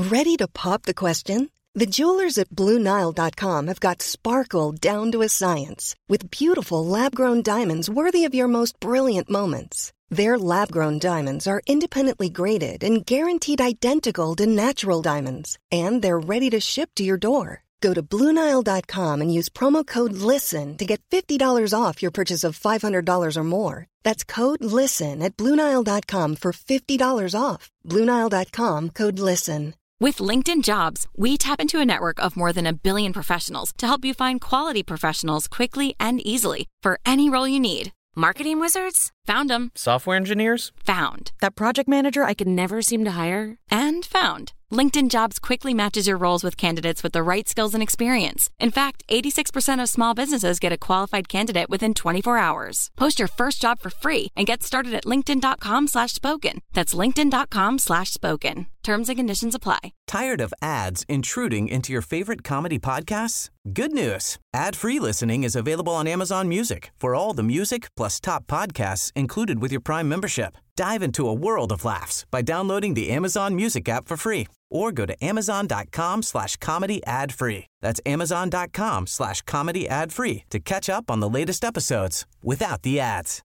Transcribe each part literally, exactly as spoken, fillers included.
Ready to pop the question? The jewelers at Blue Nile dot com have got sparkle down to a science with beautiful lab-grown diamonds worthy of your most brilliant moments. Their lab-grown diamonds are independently graded and guaranteed identical to natural diamonds, and they're ready to ship to your door. Go to Blue Nile dot com and use promo code LISTEN to get fifty dollars off your purchase of five hundred dollars or more. That's code LISTEN at Blue Nile dot com for fifty dollars off. Blue Nile dot com, code LISTEN. With LinkedIn Jobs, we tap into a network of more than a billion professionals to help you find quality professionals quickly and easily for any role you need. Marketing wizards? Found them. Software engineers? Found. That project manager I could never seem to hire? And found. LinkedIn Jobs quickly matches your roles with candidates with the right skills and experience. In fact, eighty-six percent of small businesses get a qualified candidate within twenty-four hours. Post your first job for free and get started at linkedin.com slash spoken. That's linkedin.com slash spoken. Terms and conditions apply. Tired of ads intruding into your favorite comedy podcasts? Good news. Ad-free listening is available on Amazon Music for all the music plus top podcasts included with your Prime membership. Dive into a world of laughs by downloading the Amazon Music app for free or go to amazon.com slash comedy ad free. That's amazon.com slash comedy ad free to catch up on the latest episodes without the ads.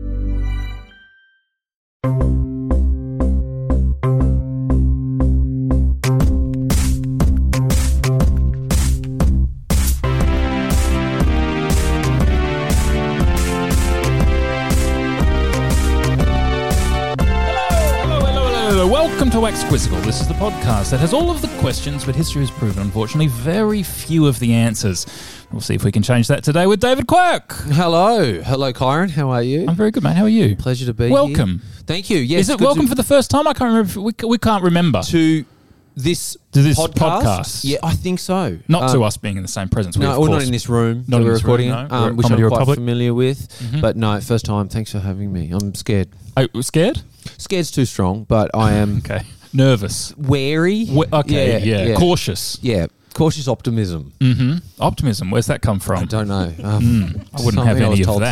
Welcome to Wax Quizzical. This is the podcast that has all of the questions, but history has proven, unfortunately, very few of the answers. We'll see if we can change that today with David Quirk. Hello. Hello, Kyron. How are you? I'm very good, mate. How are you? Pleasure to be welcome. here. Thank you. Yes. Is it welcome to... for the first time? I can't remember. We, we can't remember. To this, to this podcast? podcast? Yeah, I think so. Not um, to us being in the same presence. We, no, we're not in this room not that in we're this recording room, in, no. um, which I'm Comedy quite Republic. familiar with. Mm-hmm. But no, first time. Thanks for having me. I'm scared. Oh, scared? Scared's too strong, but I am... okay. Nervous. Wary. We- okay, yeah, yeah. yeah. Cautious. Yeah. Cautious optimism. Mm-hmm. Optimism. Where's that come from? I don't know. Um, mm, I wouldn't have any I of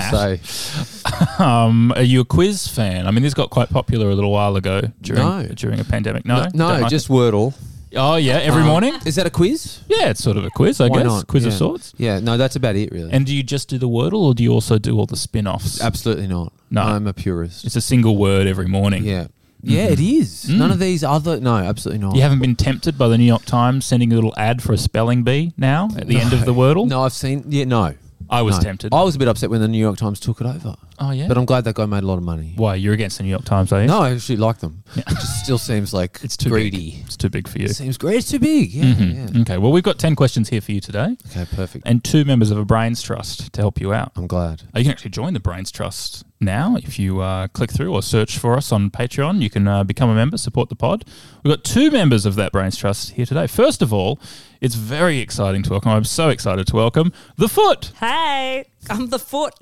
that. um, are you a quiz fan? I mean, this got quite popular a little while ago during no. during a pandemic. No, no, no just Wordle. Oh yeah, every um, morning. Is that a quiz? Yeah, it's sort of a quiz, I Why guess. Not? Quiz yeah. of sorts. Yeah, no, that's about it, really. And do you just do the Wordle, or do you also do all the spin-offs? Absolutely not. No, I'm a purist. It's a single word every morning. Yeah. Yeah, mm-hmm. it is. Mm. None of these other... No, absolutely not. You haven't been tempted by the New York Times sending a little ad for a spelling bee now at the no. end of the Wordle? No, I've seen... Yeah, no. I was no. tempted. I was a bit upset when the New York Times took it over. Oh, yeah? But I'm glad that guy made a lot of money. Why? You're against the New York Times, are you? No, I actually like them. Yeah. It just still seems like it's too greedy. Big. It's too big for you. It seems great. It's too big. Yeah, mm-hmm. yeah. Okay, well, we've got ten questions here for you today. Okay, perfect. And two members of a Brains Trust to help you out. I'm glad. Uh, you can actually join the Brains Trust now. If you uh, click through or search for us on Patreon, you can uh, become a member, support the pod. We've got two members of that Brains Trust here today. First of all, it's very exciting to welcome. I'm so excited to welcome The Foot. Hey, I'm The Foot.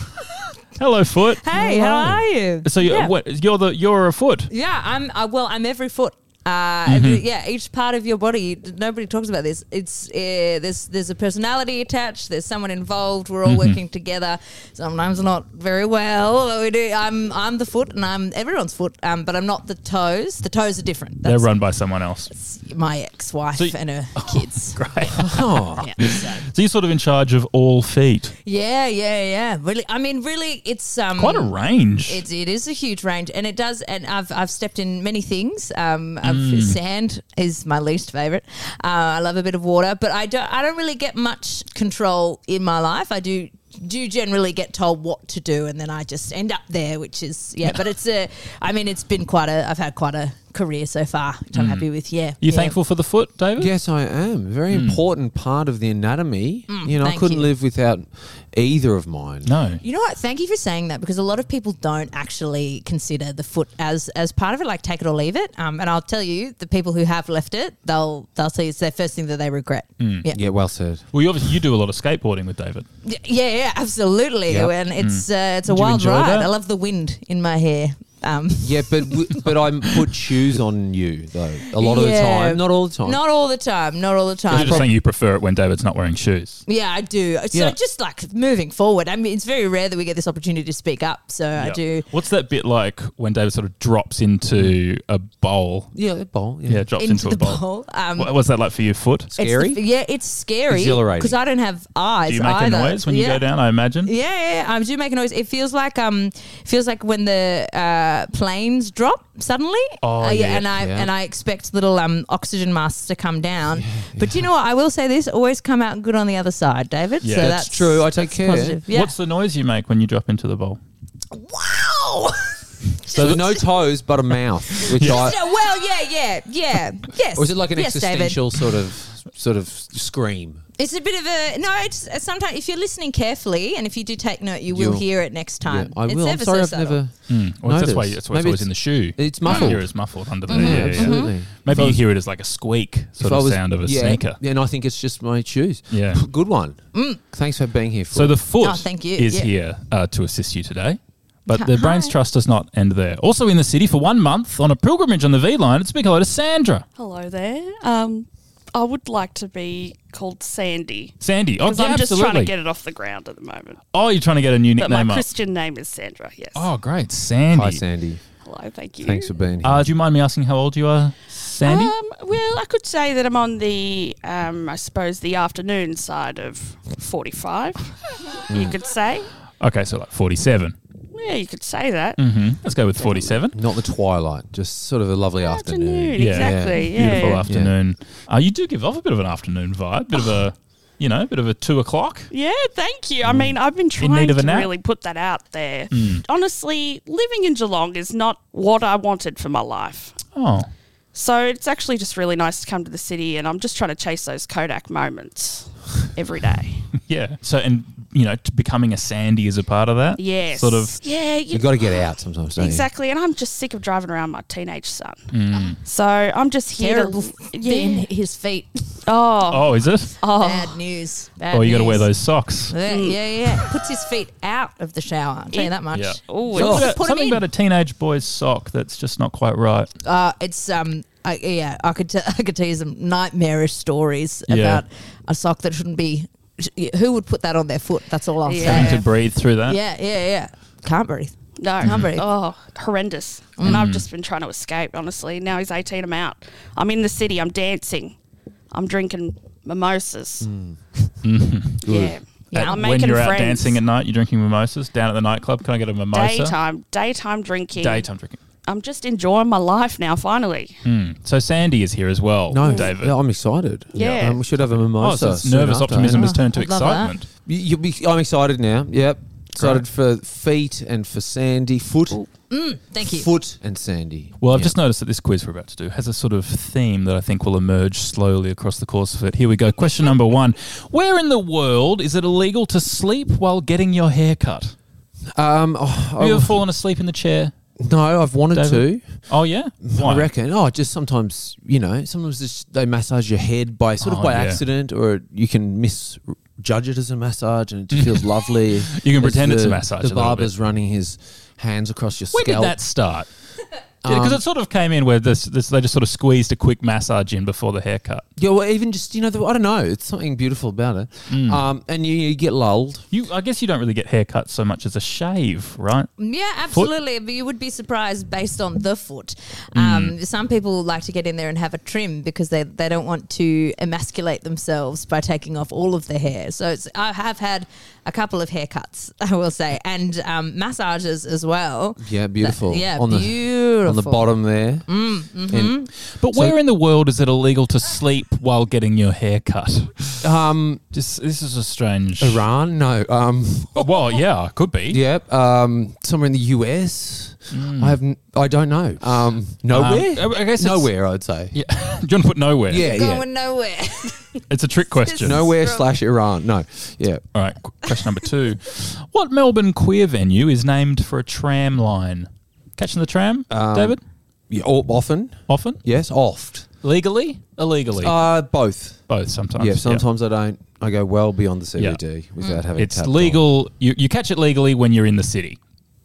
Hello, Foot. Hey, Hello. how are you? So you're, yeah. what, you're the you're a foot. Yeah, I'm. Uh, well, I'm every foot. Uh, Mm-hmm. every, yeah, each part of your body. Nobody talks about this. It's uh, there's there's a personality attached. There's someone involved. We're all Mm-hmm. working together. Sometimes not very well. But we do. I'm I'm the foot, and I'm everyone's foot. Um, but I'm not the toes. The toes are different. That's They're run by someone else. It's my ex-wife so you, and her kids. Great. Oh. Yeah, so. so you're sort of in charge of all feet. Yeah, yeah, yeah. Really, I mean, really, it's um, quite a range. It's it is a huge range, and it does. And I've I've stepped in many things. Um, I've, Mm. sand is my least favorite. Uh, I love a bit of water, but I don't. I don't really get much control in my life. I do. do generally get told what to do, and then I just end up there, which is yeah. But it's a. I mean, it's been quite a. I've had quite a career so far, which I'm Mm. happy with. Yeah. You yeah. thankful for the foot, David? Yes, I am. Very Mm. important part of the anatomy. Mm, you know, I thank couldn't you. live without either of mine. No. You know what? Thank you for saying that, because a lot of people don't actually consider the foot as as part of it, like take it or leave it. Um, and I'll tell you, the people who have left it, they'll they'll say it's their first thing that they regret. Mm. Yeah. Yeah, well said. Well, you obviously you do a lot of skateboarding with David. Yeah, yeah, absolutely. Yep. And it's uh, it's a Did you wild enjoy ride. that? I love the wind in my hair. Um, Yeah, but w- but I put shoes on you though a lot of the Yeah. time, not all the time. Not all the time. Not all the You're time. just saying you prefer it when David's not wearing shoes. Yeah, I do. So Yeah. just like moving forward, I mean, it's very rare that we get this opportunity to speak up. So I Yeah. do. What's that bit like when David sort of drops into a bowl? Yeah, the bowl. Yeah, Yeah, drops into, Into a the bowl. bowl. Um, What, what's that like for your foot? it's Scary? the- yeah, it's scary. Exhilarating. Because I don't have eyes. Do you make either. a noise when you Yeah. go down, I imagine? Yeah, yeah, yeah, I do make a noise. It feels like um, feels like when the uh, planes drop suddenly. Oh, Uh, yeah, and I yeah. and I expect little um oxygen masks to come down. But you know what? I will say this: always come out good on the other side, David. Yeah. so That's that's true. I take care. Positive. Yeah. What's the noise you make when you drop into the bowl? wow? So no toes, but a mouth. Which I, Yeah, well, yeah, yeah, yeah, yes. or is it like an yes, David. existential sort of sort of scream? It's a bit of a no. It's uh, sometimes if you're listening carefully and if you do take note, you will You'll- hear it next time. Yeah, I It's will. I'm ever sorry, so I've subtle. never. Mm. Well, that's why, Notice. that's why it's Maybe always in the shoe. It's You muffled. hear it as muffled under the Mm-hmm. yeah, yeah, yeah. Absolutely. Maybe If I you was- hear it as like a squeak sort if I of was- sound of a yeah, sneaker. Yeah, and I think it's just my shoes. Yeah. Good one. Thanks for being here. So the foot Oh, thank you. is Yeah. here uh, to assist you today. But Hi. the Brains Trust does not end there. Also in the city for one month on a pilgrimage on the V Line, it's a big hello to Sandra. Hello there. Um, I would like to be called Sandy Sandy. Oh, because yeah, I'm just absolutely. trying to get it off the ground at the moment. Oh, you're trying to get a new But my nickname up. Christian name is Sandra. Yes. Oh, great. Sandy. Hi, Sandy. Hello. Thank you. Thanks for being here. Uh, do you mind me asking how old you are, Sandy? Um, well, I could say that I'm on the, um, I suppose, the afternoon side of forty-five. You could say. okay, so like forty-seven. Yeah, you could say that. Mm-hmm. Let's go with forty-seven. Not the twilight, just sort of a lovely afternoon. Yeah. Exactly. Yeah. Beautiful Yeah. afternoon. Uh, you do give off a bit of an afternoon vibe, bit of a, you know, bit of a two o'clock. Yeah, thank you. I mean, I've been need trying of a to nap? really put that out there. Mm. Honestly, living in Geelong is not what I wanted for my life. Oh, So it's actually just really nice to come to the city, and I'm just trying to chase those Kodak moments every day. yeah. So, and, you know, t- becoming a Sandy is a part of that? Yes. Sort of. Yeah, you You've got to get out sometimes, don't exactly. And I'm just sick of driving around my teenage son. Mm. So I'm just here Terrible to. in his feet. Oh. Oh, is it? Oh. Bad news. Bad Oh, you got to wear news. those socks. Yeah, yeah, yeah. Puts his feet out of the shower. I'll tell you that much. Yeah. Oh, Something, it's- about, Put 'em something in. about a teenage boy's sock that's just not quite right. Uh, it's um, I, yeah. I could t- I could tell you some nightmarish stories Yeah. about a sock that shouldn't be. Who would put that on their foot? That's all I'll Yeah. say. Having to breathe through that. Yeah, yeah, yeah. Can't breathe. No. Can't breathe. Oh, horrendous. And I've just been trying to escape, honestly. Now he's eighteen, I'm out. I'm in the city, I'm dancing. I'm drinking mimosas. Yeah. Yeah, At- I'm when making you're friends. out dancing at night, you're drinking mimosas down at the nightclub. Can I get a mimosa? Daytime, daytime drinking. Daytime drinking. I'm just enjoying my life now, finally. Mm. So Sandy is here as well, No, David. yeah, I'm excited. Yeah. Um, we should have a oh, mimosa. so it's soon nervous after. optimism Yeah. has turned to I'd love that. excitement. You- you'll be, I'm excited now. Yep. Excited for feet and for Sandy. Foot. Thank you. Foot and Sandy. Well, I've Yeah. just noticed that this quiz we're about to do has a sort of theme that I think will emerge slowly across the course of it. Here we go. Question number one. Where in the world is it illegal to sleep while getting your hair cut? Um, oh, Have you I- ever fallen asleep in the chair? no, I've wanted David? to. Oh, yeah? Why? I reckon. Oh, just sometimes, you know, sometimes just they massage your head by sort of Oh, by yeah. accident, or you can misjudge it as a massage, and it just feels lovely. You can As pretend it's a the- massage The a little barber's running his hands across your Where scalp. did that start? Because Um, it sort of came in where this, this they just sort of squeezed a quick massage in before the haircut. Yeah, well, even just you know, the, I don't know. It's something beautiful about it. Mm. Um, and you, you get lulled. You, I guess you don't really get haircuts so much as a shave, right? Yeah, absolutely. But you would be surprised based on the foot. Um, some people like to get in there and have a trim because they, they don't want to emasculate themselves by taking off all of their hair. So it's, I have had a couple of haircuts, I will say, and um, massages as well. Yeah, beautiful. That- yeah, on the, beautiful. on the bottom there. Mm-hmm. And, But So- where in the world is it illegal to sleep while getting your hair cut? um, Just this is a strange. Iran? No. Um, Well, yeah, could be. yep. Um, somewhere in the U S. I have. N- I don't know. Um, nowhere. Um, I I guess it's- nowhere. I'd say. Yeah. Do you want to put nowhere? Yeah. Going Yeah. nowhere. It's a trick question. Nowhere slash Iran. No. Yeah. All right. qu- Question number two. What Melbourne queer venue is named for a tram line? Catching the tram, Um, David? Yeah. o- Often. Often? Yes. Oft. Legally? Illegally? Uh, both. Both sometimes. Yeah. Sometimes I don't. I go well beyond the Yeah. C B D without having. It's tapped legal. You, you catch it legally when you're in the city.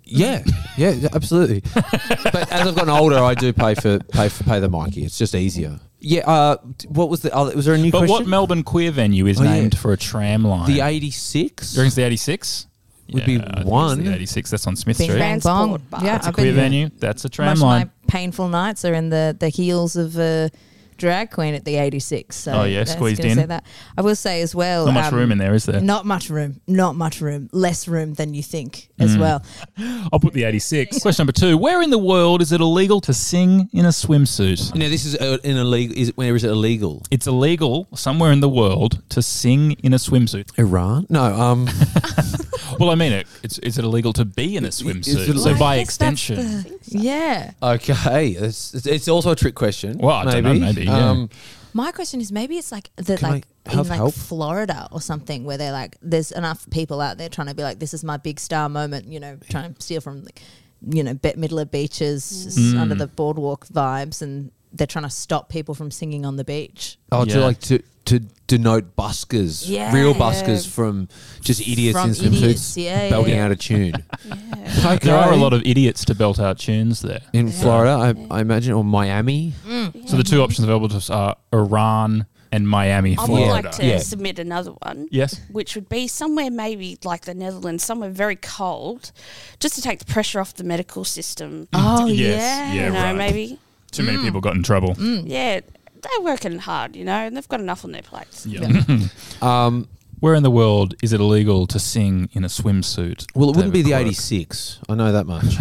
Yeah, yeah, yeah, absolutely. But as I've gotten older, I do pay for pay for pay the Mikey. It's just easier. Yeah. Uh, what was the? other was there a new But question? what Melbourne queer venue is Oh, yeah. named for a tram line? The eighty-six Do you reckon it's the eighty-six? would be I think it's one. the eighty-six. That's on Smith Bing Street. bang bong. Transport bar. Yeah, That's a I've queer been- venue. That's a tram Most of line. my painful nights are in the, the heels of a drag queen at the eighty-six. So Oh, yeah, that's squeezed gonna in. say that. I will say as well. Not much um, room in there, is there? Not much room. Not much room. Less room than you think as Mm. well. I'll put the eighty-six. Question number two. Where in the world is it illegal to sing in a swimsuit? Now this is uh, in illegal. Is it, where is it illegal? It's illegal somewhere in the world to sing in a swimsuit. Iran? No. Um. Well, I mean, it, it's, is it illegal to be in a Is swimsuit? it- So I by guess that's extension. the- yeah. Okay. It's, it's- it's also a trick question. Well, I don't know, maybe, yeah. Um, My question is maybe it's like the Can like I in have like help? Florida or something where they're like there's enough people out there trying to be like this is my big star moment, you know, trying to steal from like, you know, be- middle of beaches Mm. under the boardwalk vibes, and they're trying to stop people from singing on the beach. Oh, Yeah. to like to to denote buskers, Yeah. real Yeah. buskers from just idiots From in idiots, swimsuits yeah, yeah, belting yeah. out a tune. Yeah. Okay. There are a lot of idiots to belt out tunes there. in Florida, I, I imagine, or Miami. So the two options available to us are Iran and Miami, I would Florida. like to Yeah. submit another one. Yes. Which would be somewhere maybe like the Netherlands, somewhere very cold, just to take the pressure off the medical system. Oh Yes, yeah. yeah. you know, right. maybe. Too many people got in trouble. Yeah, they're working hard, you know, and they've got enough on their plates. Yeah. Um, Where in the world is it illegal to sing in a swimsuit? well, it wouldn't be David the Quirk? eighty-six. I know that much.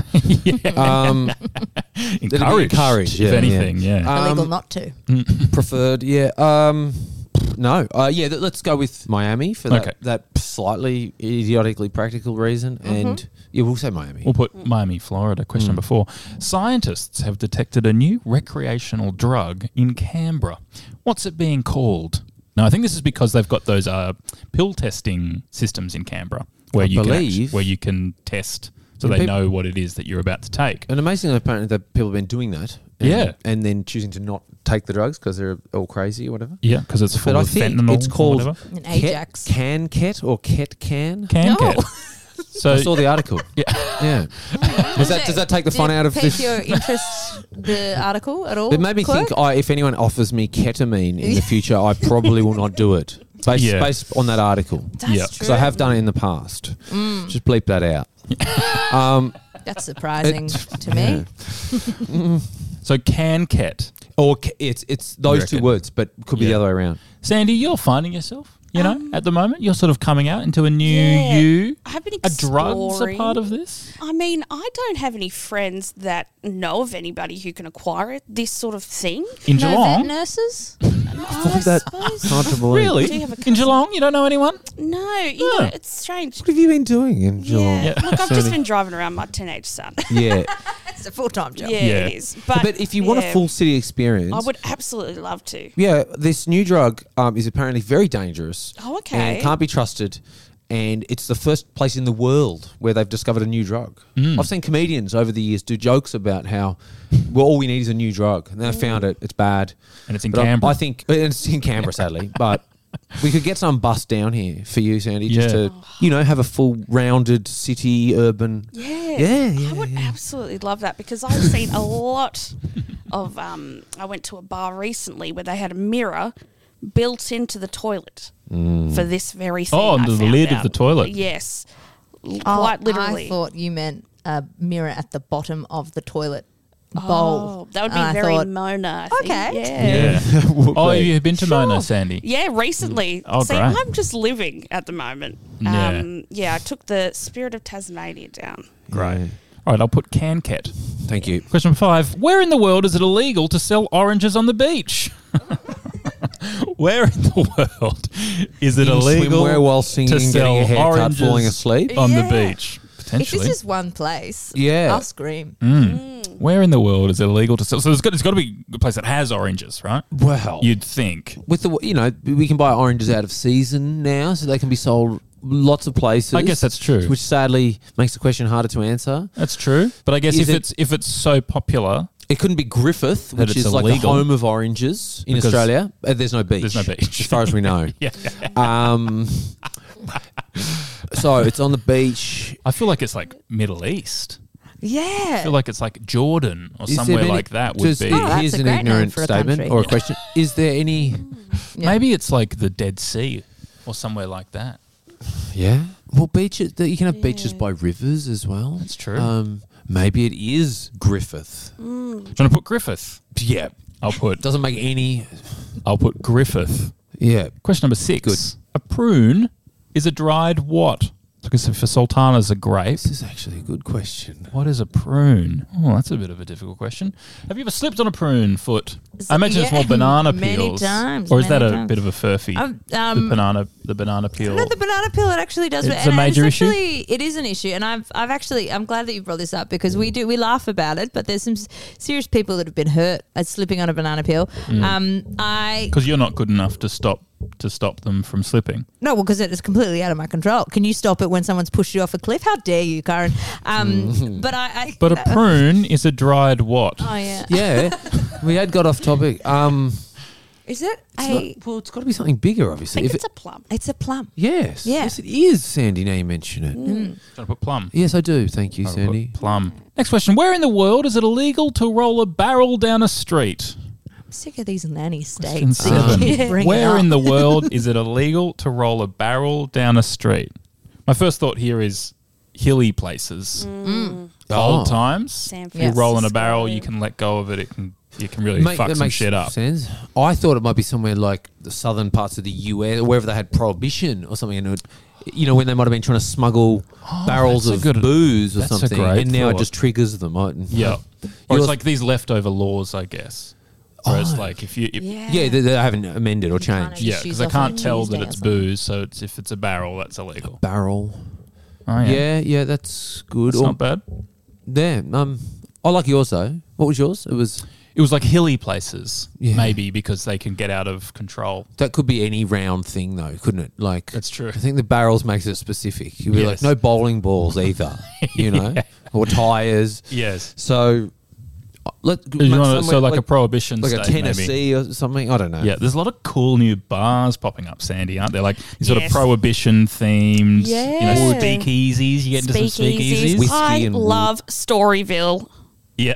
um, Encouraged, encouraged, if yeah, anything, yeah. Um, Illegal not to. preferred, yeah. Um, no, uh, yeah. th- Let's go with Miami for that, Okay. that slightly idiotically practical reason, and yeah, we'll say Miami. We'll put Miami, Florida. Question number four. Scientists have detected a new recreational drug in Canberra. What's it being called? Now, I think this is because they've got those uh, pill testing systems in Canberra where I you can believe- actu- where you can test so And they peop- know what it is that you're about to take. And amazingly, apparently, that people have been doing that. And, Yeah. and then choosing to not take the drugs because they're all crazy or whatever. Yeah, because it's full But I of think fentanyl. it's or called whatever. An Ket- Ajax. Can Ket or Ket Can? Can No. get. So I saw the article. Yeah. yeah. Does that does that take the fun out of pique this? your interest, the article at all? It made me Quirk? think. I, if anyone offers me ketamine in the future, I probably will not do it. Based, Yeah. based on that article, That's Yeah. true. because I have done it in the past. Mm. Just bleep that out. um, That's surprising It- to me. so can ket. or ke- it's it's those two reckon? words, but could be Yeah. the other way around. Sandy, you're finding yourself, you know, at the moment. You're sort of coming out into a new Yeah. you. I've been Are drugs a exploring. part of this? I mean, I don't have any friends that know of anybody who can acquire it, this sort of thing. In No vet Geelong? nurses? Find that hard to believe. Really? Do you have a In cousin? Geelong? You don't know anyone? No, you Oh. know, it's strange. What have you been doing in Geelong? Yeah. Look, I've Sandy? just been driving around my teenage son. Yeah. It's a full time job. yeah, Yeah. it is. But, But if you want a yeah, full city experience, I would absolutely love to. yeah, this new drug um, is apparently very dangerous. Oh, okay. And can't be trusted. And it's the first place in the world where they've discovered a new drug. Mm. I've seen comedians over the years do jokes about how, well, all we need is a new drug. And then I found it. It's bad. And it's in But I- Canberra. I, think and it's in Canberra, sadly. But we could get some bus down here for you, Sandy, just Yeah. to, you know, have a full rounded city urban. Yeah, Yeah, yeah, I would yeah. absolutely love that because I've seen a lot of. Um, I went to a bar recently where they had a mirror built into the toilet for this very thing. Oh, I under the found lid of out. the toilet. Yes, L- Oh, quite literally. I thought you meant a mirror at the bottom of the toilet bowl. Oh, that would be And I very thought, Mona. I think. Okay. Yeah. Yeah. Would Oh, be. have you been to Mona, Sandy? Yeah, recently. Oh, See, great. I'm just living at the moment. Yeah. Um, yeah, I took the Spirit of Tasmania down. Great. All right, I'll put can ket. Thank you. Question five. Where in the world is it illegal to sell oranges on the beach? Where in the world is it In illegal swimwear while singing, to getting sell a haircut, oranges falling asleep? on Yeah. the beach? If Potentially. this is one place, Yeah. I'll scream. Mm. Where in the world is it illegal to sell? So there's got, it's got to be a place that has oranges, right? Well, You'd think. with the you know we can buy oranges out of season now, so they can be sold lots of places. I guess that's true. Which sadly makes the question harder to answer. That's true. But I guess Is if it- it's if it's so popular, It couldn't be Griffith, That which it's is like illegal. the home of oranges in Because Australia. Uh, there's no beach. there's no beach. as far as we know. yeah. Um, So it's on the beach. I feel like it's like Middle East. I Yeah. feel like it's like Jordan or Is there somewhere any- like that would just- be. Oh, that's here's a an great name ignorant for a statement country. or a question. Is there any... Yeah. Maybe it's like the Dead Sea or somewhere like that. Yeah. Well, beaches, you can have beaches by rivers as well. That's true. Um, maybe it is Griffith. Do you want to put Griffith? Yeah. I'll put. Doesn't make any... I'll put Griffith. Yeah. Question number six. Good. A prune is a dried what? Because for sultanas, a grape. This is actually a good question. What is a prune? Oh, that's a bit of a difficult question. Have you ever slipped on a prune foot? I imagine it's Yeah, more banana many peels. times, Or is that many a times. bit of a furphy? Um, the um, banana, the banana peel. No, the banana peel it actually does. It's and a major it's issue? actually, It is an issue, and I've I've actually I'm glad that you brought this up because we do we laugh about it, but there's some s- serious people that have been hurt at slipping on a banana peel. Mm. Um, I Because you're not good enough to stop to stop them from slipping. no, well, because it is completely out of my control. Can you stop it when someone's pushed you off a cliff? How dare you, Karen? Um, but I, I But a prune is a dried what? oh yeah, Yeah. We had got off topic. Um, is it it's a? not- well, it's got to be something bigger, I obviously. think If it's it- a plum. It's a plum. yes. Yeah. Yes, it is, Sandy, now you mention it. Do you want to put plum? Yes, I do. Thank you, I'll put Sandy. Plum. Next question. Where in the world is it illegal to roll a barrel down a street? I'm sick of these nanny Question states. that seven. you keep bringing Where up. in the world is it illegal to roll a barrel down a street? My first thought here is hilly places. Mm. Old Oh. times. San You roll in a Francisco. barrel, you can let go of it. It can you can really Mate, fuck that some makes shit up. sense. I thought it might be somewhere like the southern parts of the U S, or wherever they had prohibition or something. And it would, you know, when they might have been trying to smuggle barrels that's a of good- booze or that's a something, great and now it thought. just triggers them. I, Yeah. Or Yours- it's like these leftover laws, I guess. Where it's Oh. like if you if, Yeah. yeah, they, they haven't amended or can't changed. yeah, Just because use I off on can't tell that Tuesday or it's something. booze. So it's, if it's a barrel, that's illegal. Barrel. Oh Yeah, yeah, yeah, that's good. it's Or- not bad. Yeah, um, I like yours though. What was yours? It was It was like hilly places, Yeah. maybe because they can get out of control. that could be any round thing though, couldn't it? Like That's true. I think the barrels makes it specific. You'd be like Yes. no bowling balls either, you know, or tires. Yes. So uh, let You want somewhere so like, a prohibition like a state, maybe. Tennessee or something. I don't know. Yeah, there's a lot of cool new bars popping up, Sandy, aren't there? Like these sort of Yes. prohibition themed, you know, Yeah. speakeasies. You get into some Speakeasies. speakeasies. Whiskey I and wood. love Storyville. Yeah.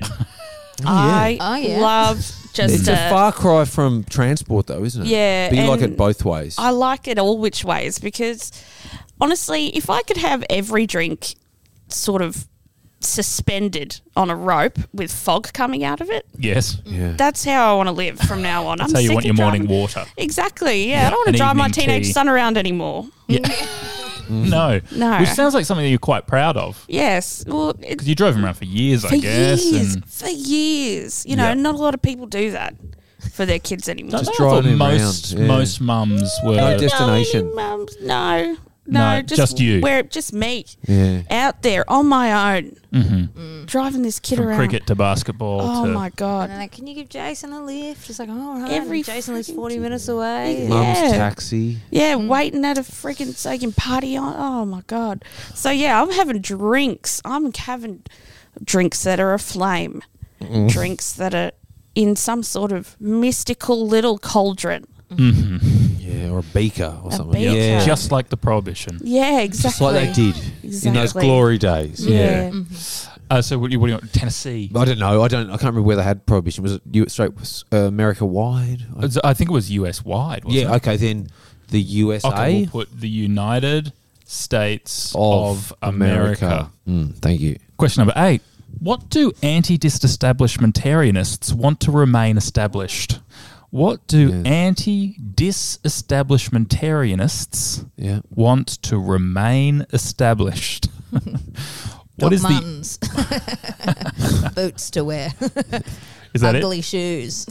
I Oh, yeah. love just It's a uh, far cry from transport, though, isn't it? Yeah, but you like and it both ways. I like it all which ways because honestly, if I could have every drink sort of suspended on a rope with fog coming out of it, Yes. yeah. that's how I want to live from now on. That's I'm how you sick want of your morning driving- water. Exactly. Yeah, I don't want An to drive my evening teenage tea. son around anymore. No. No. Which sounds like something that you're quite proud of. Yes. Well, it, Because you drove him around for years, for I guess. years, And for years. You know, Yeah. not a lot of people do that for their kids anymore. Just I driving thought him most around, yeah. most mums were No destination. No, mums, no, no, No, just, just you. Where just me Yeah. out there on my own, Mhm. driving this kid from around. cricket to basketball Oh to my And god! they're like, can you give Jason a lift? It's like, oh, all right. Every And Jason lives freaking forty kid. minutes away. Yeah. Mum's taxi. Yeah, waiting at a freaking so you can party on. Oh my god! So yeah, I'm having drinks. I'm having drinks that are aflame, drinks that are in some sort of mystical little cauldron. Yeah, or a beaker or A something. beaker. Yeah. just like the prohibition. Yeah, exactly. Just like they did in those Exactly. glory days. Yeah. Uh, so what do you, what do you want? Tennessee. I don't know. I don't. I can't remember where they had prohibition. Was it U straight uh, America wide? I- I think it was U S wide. Wasn't yeah. it? Okay. Then the U S A Okay, we'll put the United States of, of, America. Mm, thank you. Question number eight. What do anti-disestablishmentarianists want to remain established? What do Yeah. anti-disestablishmentarianists Yeah. want to remain established? What Doc is the? Martens. Boots to wear. Is that Ugly shoes.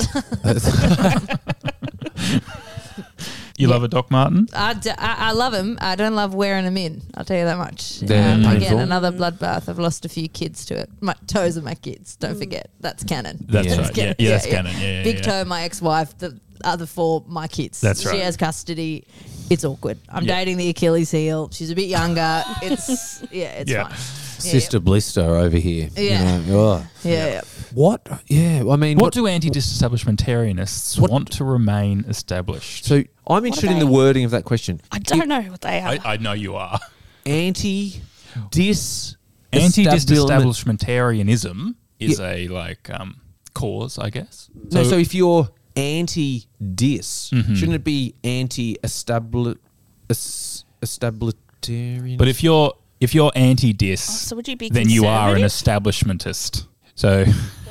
it? You love a Doc Marten? I, d- I, I love them. I don't love wearing them in. I'll tell you that much. They're Um, painful. again, another bloodbath. I've lost a few kids to it. My toes are my kids. Don't forget. That's canon. That's Yeah. right. Yeah, yeah, that's canon. Yeah, yeah, Big yeah. toe, my ex-wife. The other four, my kids. That's She right. has custody. It's awkward. I'm Yeah. dating the Achilles heel. She's a bit younger. It's yeah. It's Yeah. fine. Sister Blister over here. you Yeah. know. Ugh. Yeah. yeah. What? Yeah. I mean, What, what? do anti-disestablishmentarianists What- want to remain established? So I'm interested in the they- wording of that question. I don't know what they are. I, I know you are. anti dis Anti-disestablishmentarianism is Yeah. a like um, cause, I guess. no. So if you're anti dis, Mhm. shouldn't it be anti establish establishmentarian? but if you're if you're anti-dis, Oh, so would you be then you are an conservative? establishmentist. So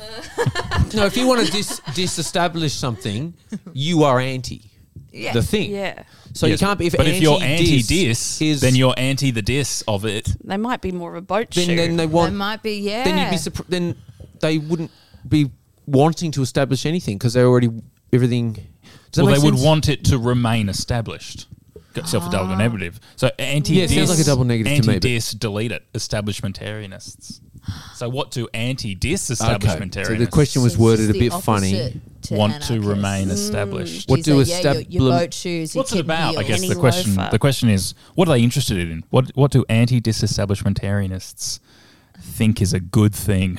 no, if you want to dis disestablish something, you are anti Yeah. the thing. Yeah. So yes, you can't be. If but if you're anti-dis anti-dis, is then you're anti the dis of it. They might be more of a boat then shoe. then they There want might be, yeah. then you'd be surpri- then they wouldn't be wanting to establish anything because they're already everything. Does that Well, make Ah. they would sense? want it to remain established. Got yourself a double negative. So anti Yeah, it sounds like a double negative to me, but- Anti-dis, delete it. Establishmentarianists. So what do anti-dis Okay. establishmentarianists So the question was So it's worded just a the bit funny. opposite to want to anarchists. remain established? What You do say, yeah, your, your establim- boat shoes, your What's it kitten about? I heels. guess Any the question loafer. the question is, what are they interested in? What what do anti-disestablishmentarianists think is a good thing?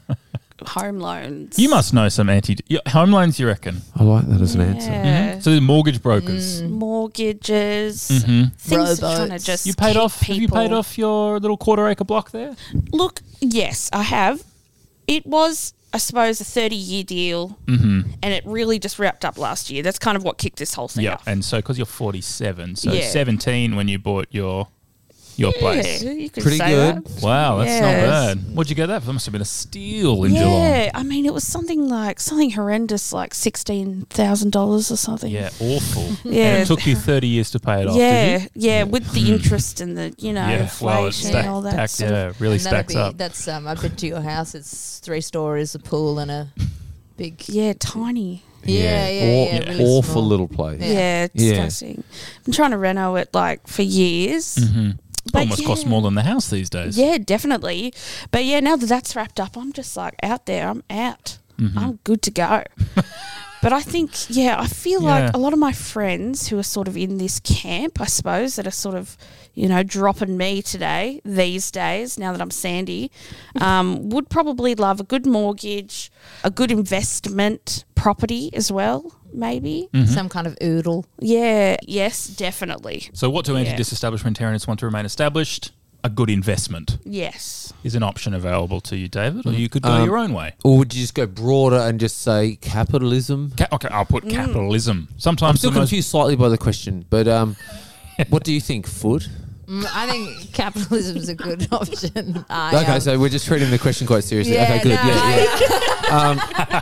Home loans. You must know some anti yeah, home loans. You reckon? I like that as an answer. Yeah. So the mortgage brokers. Mortgages. Mhm. Things that are trying to Rowboats. just You paid keep off. Have you paid people- off your little quarter acre block there? Look, yes, I have. It was, I suppose, a thirty-year deal, Mm-hmm. and it really just wrapped up last year. That's kind of what kicked this whole thing Yeah, off. and so because you're forty-seven, so Yeah. seventeen when you bought your your place. Yeah, you could Pretty say good. that. Wow, that's not Yes. bad. What'd you get that for? That must have been a steal in Yeah, Geelong. I mean, it was something like something horrendous, like sixteen thousand dollars or something. Yeah, awful. Yeah. And it took you thirty years to pay it off, yeah, did you? yeah, with the interest and the you know Yeah, well, inflation it's and all that. stacked, sort of- yeah, really And that'd stacks be, up. That's um. I've been to your house. It's three stories, a pool, and a big. Yeah, tiny. Yeah, yeah, Aw- yeah. really awful small. little place. Yeah. Yeah, Yeah. disgusting. Been trying to reno it like for years. Mm-hmm. But Almost costs yeah. more than the house these days. Yeah, definitely. But yeah, now that that's wrapped up, I'm just like out there. I'm out. Mm-hmm. I'm good to go. But I think, yeah, I feel Yeah. like a lot of my friends who are sort of in this camp, I suppose, that are sort of, you know, dropping me today, these days, now that I'm Sandy, um, would probably love a good mortgage, a good investment property as well, maybe. Mm-hmm. Some kind of oodle. Yeah, yes, definitely. So what do Yeah. anti-disestablishmentarians want to remain established? A good investment Yes. is an option available to you, David, or you could go Um, your own way. Or would you just go broader and just say capitalism? Ca- okay, I'll Mm. put capitalism. I'm Sometimes still the most- confused slightly by the question, but um, what do you think, Foot? Mm, I think capitalism is a good option. I, Okay, um, so we're just treating the question quite seriously. yeah, okay, good. no, yeah, yeah. um,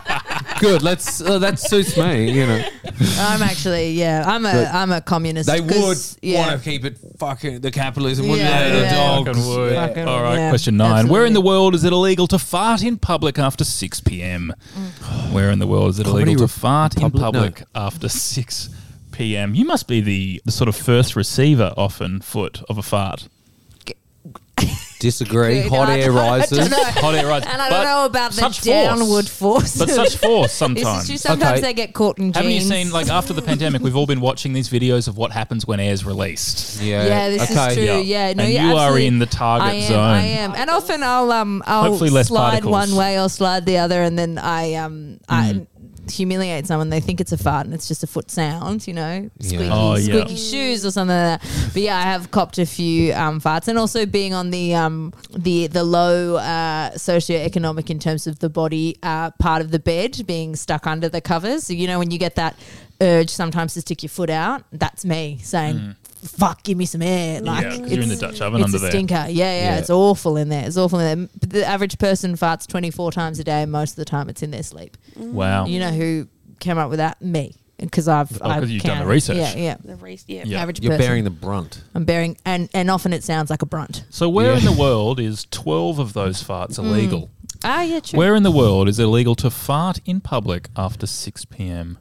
good. Let's. Uh, that suits me. You know, I'm actually, yeah, I'm a, But I'm a communist. they would 'cause, yeah. want to keep it fucking the capitalism, wouldn't Yeah, they? The yeah. dogs. Fucking would. Fucking- All right, yeah, question nine. Where in absolutely. the world is it illegal to fart in public after six p.m.? Where in the world is it Comedy illegal to re- fart in public- public after six p.m.? You must be the, the sort of first receiver often, Foot, of a fart. Disagree. Good. Hot I air don't- I rises. don't know. Hot air rises. And I But don't know about the such force. downward force. But such force This sometimes. is true. Sometimes Okay. they get caught in jeans. Haven't you seen, like, after the pandemic, we've all been watching these videos of what happens when air's released. Yeah. Yeah, this okay. is true. Yeah. Yeah, no, And you're you are absolutely- in the target I am, zone. I am, and often I'll um I'll Hopefully less slide particles. one way, I'll slide the other, and then I um I Mm. humiliate someone. They think it's a fart, and it's just a foot sound, you know, squeaky, Oh, yeah. squeaky shoes or something like that. But yeah, I have copped a few um farts, and also being on the um the the low uh socioeconomic in terms of the body uh part of the bed, being stuck under the covers. So, you know, when you get that urge sometimes to stick your foot out, that's me saying, fuck, give me some air. Like, Mm. Yeah, 'cause you're in the it's- Dutch oven it's under a there. stinker. Yeah, yeah, Yeah. it's awful in there. It's awful in there. But the average person farts twenty-four times a day, and most of the time it's in their sleep. Wow. You know who came up with that? Me. Because I've, Oh, 'cause I've you've done the counted. research. Yeah, yeah. The re- yeah. Yeah. Average You're person. bearing the brunt. I'm bearing, and, and often it sounds like a brunt. So where Yeah. in the world is twelve of those farts illegal? Ah, yeah, true. Where in the world is it illegal to fart in public after six p.m.?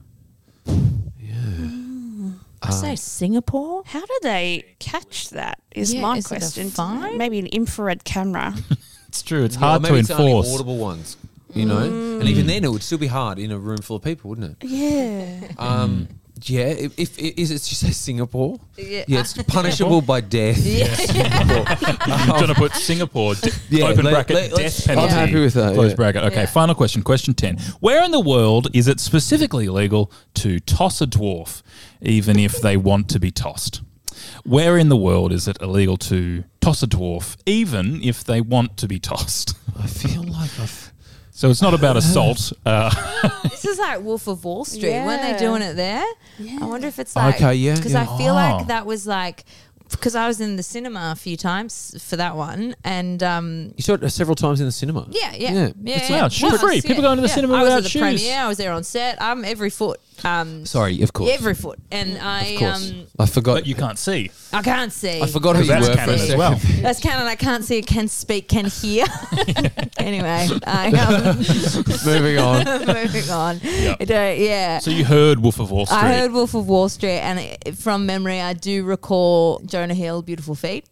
I say Singapore. How do they catch that? Is Yeah, my is it a question. fine? Maybe an infrared camera. It's true. It's Yeah, hard maybe to it's only enforce. audible ones, you know. And even then, it would still be hard in a room full of people, wouldn't it? yeah. Um, yeah. If, if is it? Did you say Singapore? Yeah. Yeah, it's punishable by death. Yeah. I'm going to put Singapore, d- Yeah, open let- bracket, let- death let's- penalty. I'm happy with that, Close yeah. bracket. Okay, Yeah. final question. Question ten. Where in the world is it specifically illegal to toss a dwarf, even if they want to be tossed? Where in the world is it illegal to toss a dwarf, even if they want to be tossed? I feel like I've... So it's not about assault. Uh, This is like Wolf of Wall Street. Weren't they Yeah. doing it there? I wonder if it's like Okay, yeah, because yeah. I feel Oh. like that was like because I was in the cinema a few times for that one, and um, You saw it several times in the cinema. yeah, yeah, Yeah. yeah. It's yeah. allowed. Shoe Once, free. yeah. People go into the Yeah. cinema I without was at the shoes. premiere. I was there on set. I'm every foot. Um, Sorry, of course. every foot, and I Of course. um, I forgot. but you can't see. I can't see. I forgot who you That's were for a canon as second. well. That's canon. I can't see, can speak, can hear. Anyway, I, um, Moving on. moving on. Yep. I don't- yeah. So you heard Wolf of Wall Street. I heard Wolf of Wall Street, and it, from memory, I do recall Jonah Hill, Beautiful Feet.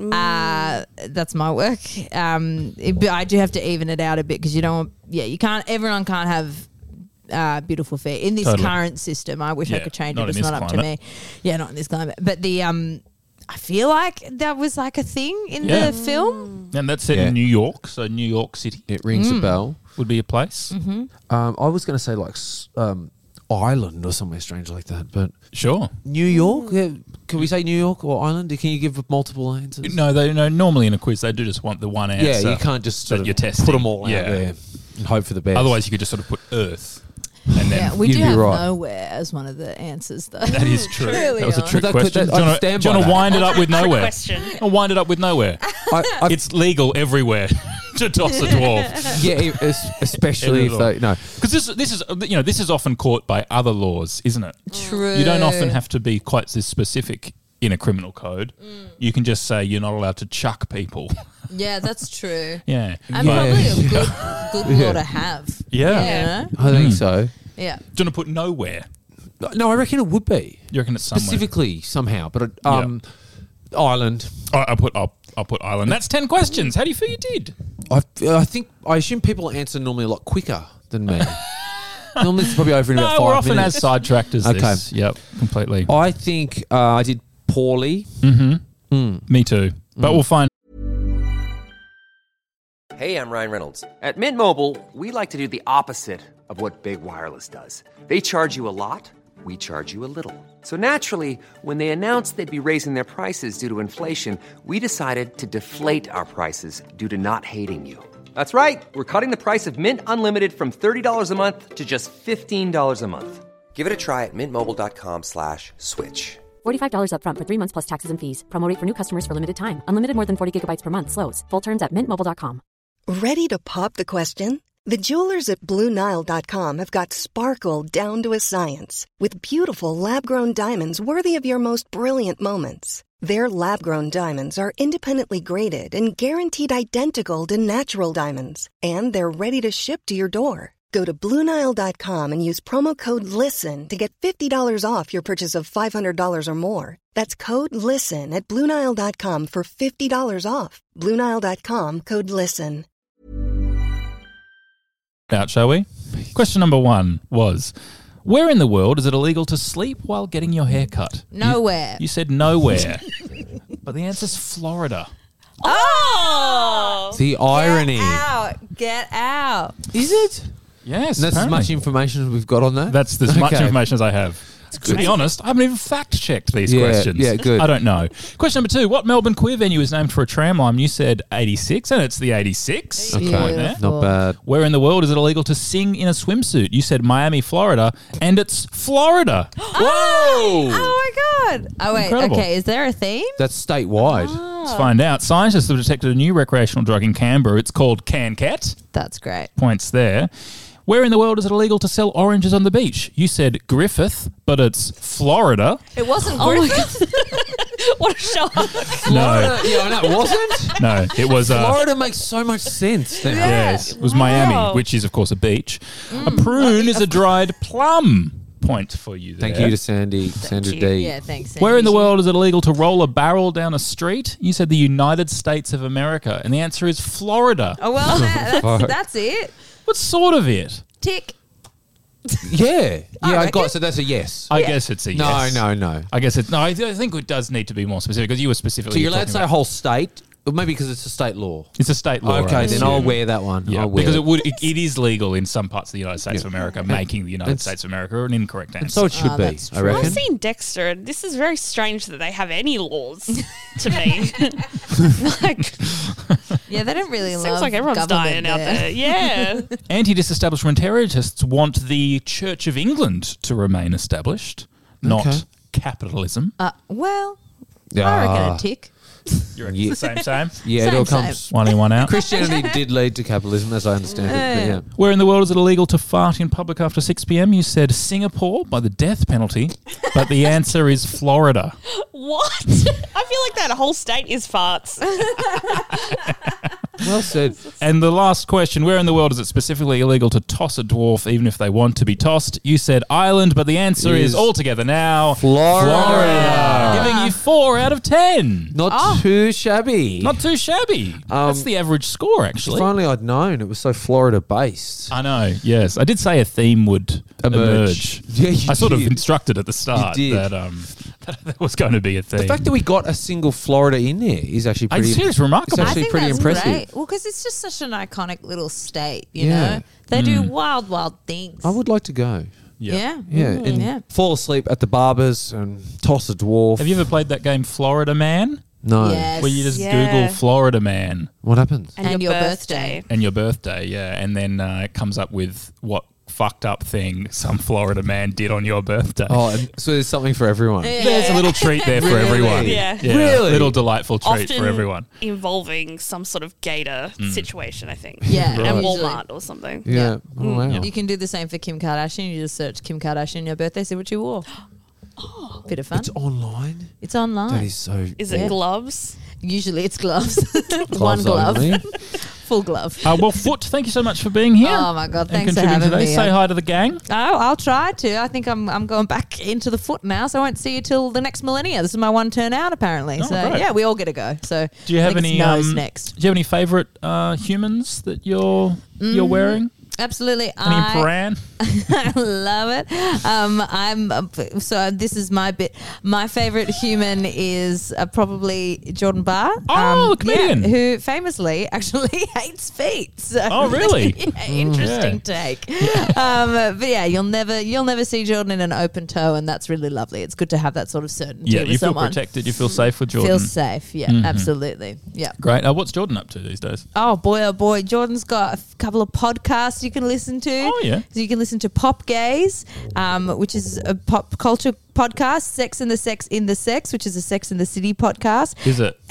Uh, that's my work. Um, it- but I do have to even it out a bit because you don't. Yeah, you can't. Everyone can't have. Uh, beautiful feet in this Totally. current system. I wish I Yeah, could change not it. in It's this not up to climate. me. Yeah, not in this climate. But the um, I feel like that was like a thing in Yeah. the film. And that's set Yeah. in New York, so New York City It rings Mm. a bell. would be a place. Mm-hmm. Um, I was going to say like s- um, Ireland or somewhere strange like that, but Sure. New York. Yeah, can we say New York or Ireland? Can you give multiple answers? No, they no. Normally in a quiz, they do just want the one answer. Yeah, you can't just that sort of you're testing. put them all Yeah. out there and hope for the best. Otherwise, you could just sort of put Earth, and then Yeah, we you'd do be have right. nowhere as one of the answers, though. that is true. Early That was a on. trick That could- question. that- Do you I'd wanna- stand do you by want to that. wind it up with nowhere? question. I'll wind it up with nowhere. I, I, It's legal everywhere to toss a dwarf. yeah, it- es- especially if Every they no. Because this this is you know this is often caught by other laws, isn't it? True. You don't often have to be quite this specific in a criminal code. You can just say you're not allowed to chuck people. Yeah, that's true. yeah. And Yeah. probably a good, good Yeah. law to have. Yeah. You know? I think Mm. so. Yeah. Do you want to put nowhere? No, I reckon it would be You reckon it's somewhere? specifically somehow, but uh, um, Ireland. I- I'll put I'll, I'll put Ireland. That's ten questions. How do you feel you did? I, I think I assume people answer normally a lot quicker than me. Normally it's probably over in about No, five we're often minutes. as sidetracked as Okay. this. Yep, completely. I think uh, I did poorly. Mm-hmm. Mm. Me too. But we'll find. Hey, I'm Ryan Reynolds. At Mint Mobile, we like to do the opposite of what Big Wireless does. They charge you a lot, we charge you a little. So naturally, when they announced they'd be raising their prices due to inflation, we decided to deflate our prices due to not hating you. That's right. We're cutting the price of Mint Unlimited from thirty dollars a month to just fifteen dollars a month. Give it a try at mintmobile.com slash switch. forty-five dollars up front for three months plus taxes and fees. Promo rate for new customers for limited time. Unlimited more than forty gigabytes per month. Slows full terms at mint mobile dot com. Ready to pop the question? The jewelers at Blue Nile dot com have got sparkle down to a science with beautiful lab-grown diamonds worthy of your most brilliant moments. Their lab-grown diamonds are independently graded and guaranteed identical to natural diamonds, and they're ready to ship to your door. Go to Blue Nile dot com and use promo code LISTEN to get fifty dollars off your purchase of five hundred dollars or more. That's code LISTEN at Blue Nile dot com for fifty dollars off. Blue Nile dot com, code LISTEN. Out, shall we? Question number one was, where in the world is it illegal to sleep while getting your hair cut? You- Nowhere. You, said nowhere. But the answer's Florida. Oh! The irony. Get out. Get out. Is it? Yes, And that's as apparently. much information as we've got on that? That's as much Okay. information as I have. To be honest, I haven't even fact-checked these Yeah, questions. yeah, good. I don't know. Question number two, what Melbourne queer venue is named for a tram line? You said eighty-six, and it's the eighty-six. Okay, Point there. not bad. Where in the world is it illegal to sing in a swimsuit? You said Miami, Florida, and it's Florida. Whoa! Oh my god. Oh wait, Incredible. okay, is there a theme? That's statewide. Let's find out. Scientists have detected a new recreational drug in Canberra. It's called CanCat. That's great. Points there. Where in the world is it illegal to sell oranges on the beach? You said Griffith, but it's Florida. It wasn't Oh my Griffith. What a shock. No, Florida, yeah, I know, it wasn't? no, it was uh, Florida makes so much sense now. yes, it was Wow. Miami, which is of course a beach. a prune is a dried plum. Point for you there. Thank you to Sandy, Sandra you. D. Yeah, thanks. Where in the Sandy. world is it illegal to roll a barrel down a street? You said the United States of America, and the answer is Florida. Oh well, that- Fuck. that's, that's it. What's sort of it? Tick. Yeah, yeah, I, reckon. got. So that's a yes. I guess it's a no, yes. no, no. I guess it's no. I, th- I think it does need to be more specific because you were specifically. So you're allowed to talking say a about- whole state Or maybe because it's a state law. It's a state law. Okay, I then assume. I'll wear that one. Yeah, I'll wear because it. it would. It, it is legal in some parts of the United States Yeah. of America, making the United and s- States of America an incorrect answer. And so it should Oh, be, that's I true. reckon. I've seen Dexter, and this is very strange that they have any laws to me. Like, Yeah, they don't really love seems like everyone's government dying out there. Yeah. Anti-disestablishmentarianists want the Church of England to remain established, not Okay. capitalism. Uh, well, I Ah. reckon a tick. You reckon Yeah. it's the same, same? Yeah, it Same, all same. comes. One in, one out. Christianity did lead to capitalism, as I understand it. But yeah. Where in the world is it illegal to fart in public after six p.m? You said Singapore by the death penalty, but the answer is Florida. What? I feel like that whole state is farts. Well said. And the last question, where in the world is it specifically illegal to toss a dwarf even if they want to be tossed? You said Ireland, but the answer is, Is altogether now Florida. Florida. Giving you four out of ten. Not too shabby. Not too shabby. Um, That's the average score, actually. If only I'd known it was so Florida based. I know, yes. I did say a theme would emerge. Emerge. Yeah, you I sort of did. instructed at the start did. that um that there was going to be a theme. The fact that we got a single Florida in there is actually I pretty. see, it's remarkable. It's I actually think pretty that's impressive. great. Well, because it's just such an iconic little state, you Yeah. know? They do wild, wild things. I would like to go. Yeah. Yeah, Mm, and yeah. fall asleep at the barbers and toss a dwarf. Have you ever played that game Florida Man? No. Yes. Where you just Yeah. Google Florida Man What happens? And your birthday. and your birthday, yeah, and then uh, it comes up with what fucked up thing some Florida man did on your birthday. Oh, and so there's something for everyone. Yeah. There's a little treat there for Really? everyone. Yeah. yeah Really? Little delightful treat Often for everyone. involving some sort of gator situation, I think. Yeah. At Right. Walmart or something. Yeah. Oh, wow. You can do the same for Kim Kardashian. You just search Kim Kardashian your birthday, see what you wore. Oh, bit of fun. It's online. It's online. That is so. Is it gloves? Usually it's gloves. One Gloves glove. only. Full glove. Uh, well, Foot, thank you so much for being here. Oh my God, and thanks for contributing having today. me. Say hi to the gang. Oh, I'll try to. I think I'm I'm going back into the foot now, so I won't see you till the next millennia. This is my one turn out, apparently. Oh, so great. yeah, we all get to go. So Do you I have think it's any nose um, next? Do you have any favourite uh, humans that you're you're wearing? Absolutely. Any I, Paran? I love it. Um, I'm uh, so this is my bit. My favorite human is uh, probably Jordan Barr. Oh, um, the comedian. yeah, who famously actually hates feet. So, Oh, really? yeah, interesting take. Um, but yeah, you'll never you'll never see Jordan in an open toe, and that's really lovely. It's good to have that sort of certainty. Yeah, with you feel someone. protected. You feel safe with Jordan. Feel safe. Yeah, absolutely. Yeah. Great. Uh, what's Jordan up to these days? Oh boy, oh boy! Jordan's got a f- couple of podcasts you can listen to. Oh, yeah. So you can listen to Pop Gaze, um, which is a pop culture podcast. Sex and the Sex in the Sex, which is a Sex and the City podcast. Is it?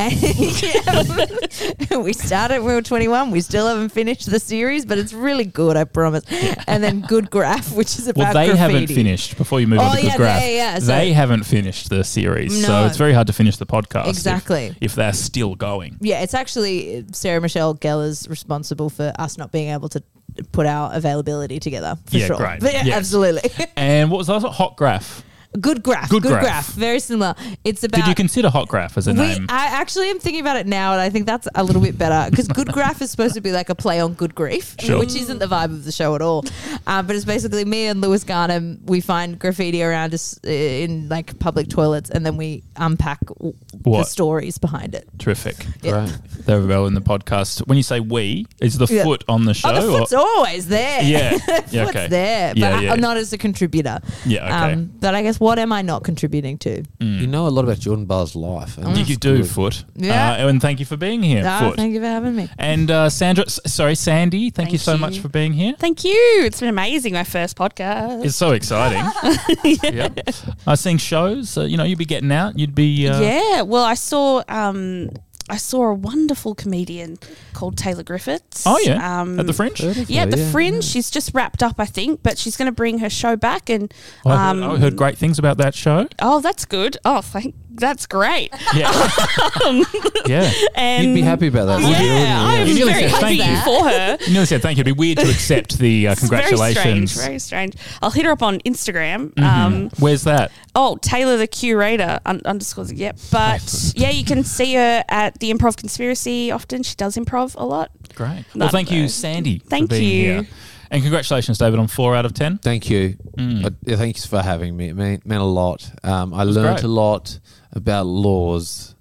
And yeah, we started when we were twenty-one. We still haven't finished the series, but it's really good, I promise. And then Good Graph, which is Well, about they graffiti. haven't finished. Before you move Oh, on to yeah, Good Graph, they- yeah, so- they haven't finished the series, so No. it's very hard to finish the podcast. if- Exactly. If, they're still going. Yeah, it's actually Sarah Michelle Gellar's responsible for us not being able to put our availability together. For Yeah, sure. great. But yeah, Yes. absolutely. And what was the last one? Hot Graph. Good graph. Good Good, Graph. graph. Very similar. It's about. Did you consider Hot Graph as a we, name? I actually am thinking about it now, and I think that's a little bit better because Good Graph is supposed to be like a play on Good Grief, Sure. which isn't the vibe of the show at all. Um, but it's basically me and Lewis Garnham. We find graffiti around us uh, in like public toilets, and then we unpack w- the What? stories behind it. Terrific. Yeah. Great. Very well in the podcast. When you say we, is the Yeah. foot on the show? Oh, the foot's or- always there. Yeah. The Yeah, foot's okay. there, but Yeah, I, yeah. not as a contributor. Yeah, okay. Um, but I guess what am I not contributing to? You know a lot about Jordan Barr's life. and you that's do, good. Foot. Yeah. Uh, and thank you for being here, Ah, Foot. thank you for having me. And uh, Sandra, s- sorry, Sandy, thank, you Thank so you. much for being here. Thank you. It's been amazing. My first podcast. It's so exciting. yeah. I was seeing shows. Uh, you know, you'd be getting out. You'd be. Uh, Yeah. Well, I saw um, I saw a wonderful comedian called Taylor Griffiths. Oh yeah. Um, At the Fringe. Heard of Yeah, her, at the yeah. Fringe. She's just wrapped up, I think, but she's going to bring her show back. And I heard, um, I heard great things about that show. oh, that's good. Oh, thank. That's great. Yeah. yeah. And You'd be happy about that. Yeah, wouldn't you? I'm You nearly very said thank happy you. for her. You nearly said thank you. It'd be weird to accept the uh, It's very congratulations. strange. Very strange. I'll hit her up on Instagram. Um, Where's that? Oh, Taylor the Curator un- underscores. Yep. But yeah, you can see her at the Improv Conspiracy often. She does improv a lot. Great. No, Well, thank you, no. Sandy. Thank for being you. Here. And congratulations, David, on four out of ten. Thank you. Mm. Uh, yeah, thanks for having me. It meant, meant a lot. Um, I learned great. a lot about laws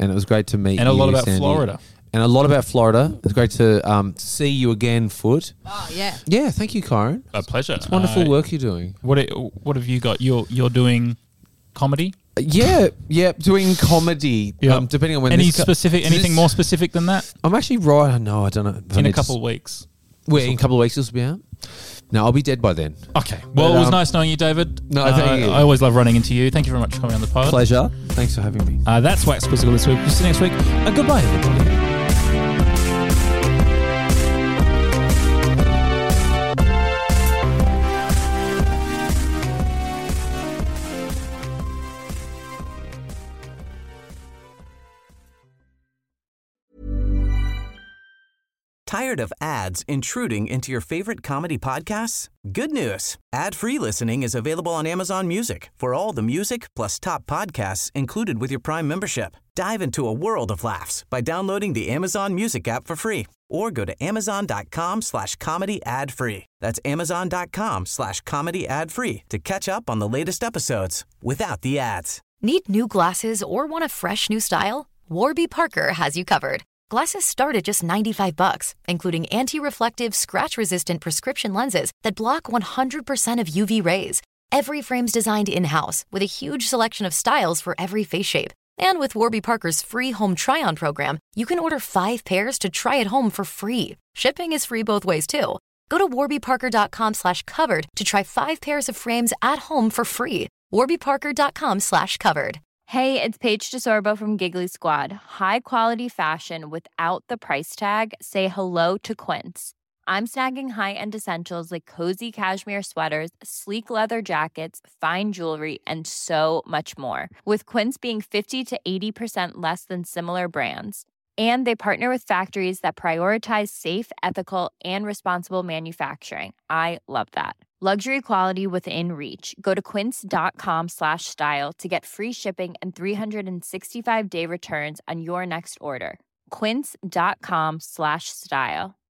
and it was great to meet And you, a lot about Sandy. Florida. And a lot about Florida. It's great to um, see you again, Foot. Oh, yeah. Yeah, thank you, Kyron. A pleasure. It's wonderful Uh, work you're doing. What What have you got? You're you're doing comedy. Yeah, yeah, doing comedy. Yeah. Um, depending on when Any this co- specific, anything this- more specific than that? I'm actually right. No, I don't know. In a It's- couple of weeks. Wait, in a couple of weeks this will be out. No, I'll be dead by then. Okay. Well, But, it was um, nice knowing you, David. No, Uh, thank you. I always love running into you. Thank you very much for coming on the pod. Pleasure. Thanks for having me. Uh, that's Wax Quizzical this week. We'll see you next week. Uh, goodbye, everybody. Tired of ads intruding into your favorite comedy podcasts? Good news. Ad-free listening is available on Amazon Music for all the music plus top podcasts included with your Prime membership. Dive into a world of laughs by downloading the Amazon Music app for free or go to amazon.com slash comedy ad free. That's amazon.com slash comedy ad free to catch up on the latest episodes without the ads. Need new glasses or want a fresh new style? Warby Parker has you covered. Glasses start at just ninety-five bucks, including anti-reflective, scratch-resistant prescription lenses that block one hundred percent of U V rays. Every frame's designed in-house with a huge selection of styles for every face shape. And with Warby Parker's free home try-on program, you can order five pairs to try at home for free. Shipping is free both ways, too. Go to warbyparker.com slash covered to try five pairs of frames at home for free. warbyparker.com slash covered. Hey, it's Paige DeSorbo from Giggly Squad. High quality fashion without the price tag. Say hello to Quince. I'm snagging high-end essentials like cozy cashmere sweaters, sleek leather jackets, fine jewelry, and so much more. With Quince being fifty to eighty percent less than similar brands. And they partner with factories that prioritize safe, ethical, and responsible manufacturing. I love that. Luxury quality within reach. Go to quince.com slash style to get free shipping and three sixty-five day returns on your next order. Quince.com slash style.